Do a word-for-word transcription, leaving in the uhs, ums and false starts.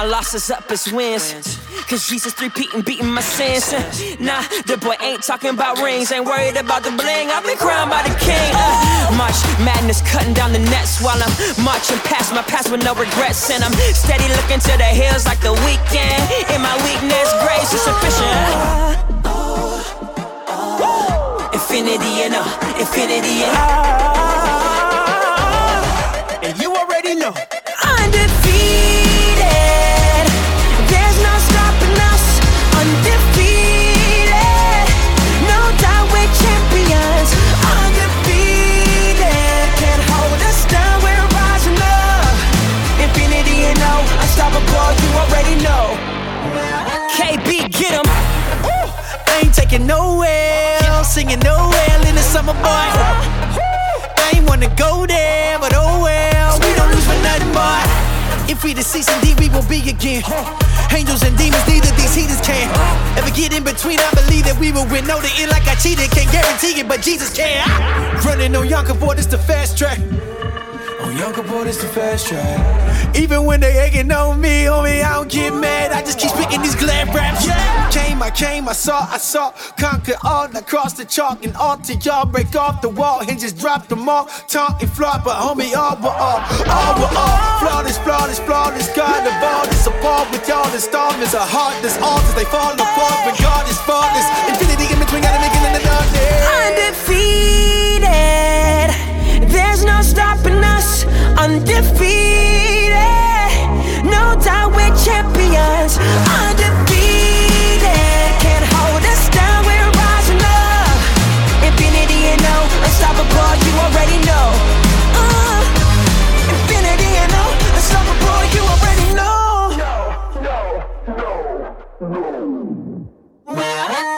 my losses up as wins. Cause Jesus three-peating, beating my sins. Nah, the boy ain't talking about rings, ain't worried about the bling. I've been crowned by the king. Uh, March Madness cutting down the nets while I'm marching past my past with no regrets. And I'm steady looking to the hills like the weekend. In my weakness, grace is sufficient. Infinity and uh, infinity and uh, And you already know. undefeated. There's no stopping us. Undefeated. No doubt we're champions. Undefeated. Can't hold us down. We're rising up. Infinity and no unstoppable. You already know. K B, get 'em. I ain't taking nowhere, singing nowhere in the summer, boy. I ain't wanna go there, but oh well, we don't lose for nothing, boy. If we the season D, we will be again. Angels and demons, neither these heathens can ever get in between. I believe that we will win. Know the end like I cheated, can't guarantee it, but Jesus can. Running on Yonkers, boy, this the fast track. On Yonkers, boy, this the fast track. Even when they hating on me, homie, I don't get mad. I just keep speaking these glad raps. Yeah. Came, I came, I saw, I saw. Conquer all across the chalk and all to y'all. Break off the wall and just drop them all. Talk and flop, but homie, all but all. All but all. Flawless, flawless, flawless. God of all this apart with y'all. The storm is a heart, this altars, they fall apart. When God is faultless. Infinity in between, gotta make it in the darkness. Undefeated. There's no stopping us. Undefeated. No doubt we're champions. Undefeated. Can't hold us down. We're rising up. Infinity and no unstoppable. You already know. Uh, infinity and no unstoppable. You already know. No, no, no, no.